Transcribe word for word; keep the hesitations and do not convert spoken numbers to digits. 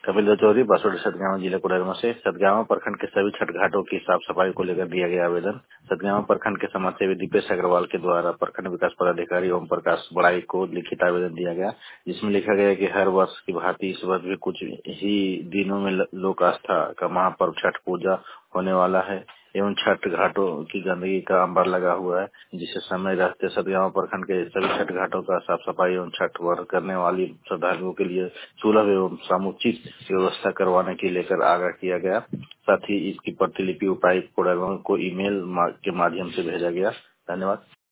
कपिल चौधरी बासोडी सतगावा जिला कोडरमा से सतगावा प्रखंड के सभी छठ घाटों की साफ सफाई को लेकर दिया गया आवेदन। सतगावा प्रखंड के समाज सेवी दीपेश अग्रवाल के द्वारा प्रखंड विकास पदाधिकारी ओम प्रकाश बड़ाई को लिखित आवेदन दिया गया, जिसमें लिखा गया कि हर वर्ष की भांति इस वर्ष भी कुछ ही दिनों में लोक आस्था का महापर्व छठ पूजा होने वाला है एवं छठ घाटों की गंदगी का अंबार लगा हुआ है, जिससे समय रहते सतगावा प्रखंड के सभी छठ घाटों का साफ सफाई एवं छठ व्रत करने वाली श्रद्धालुओं के लिए सुलभ एवं समुचित व्यवस्था करवाने के लेकर आगाह किया गया। साथ ही इसकी प्रतिलिपि उपायुक्त कोडरमा को ईमेल के माध्यम से भेजा गया। धन्यवाद।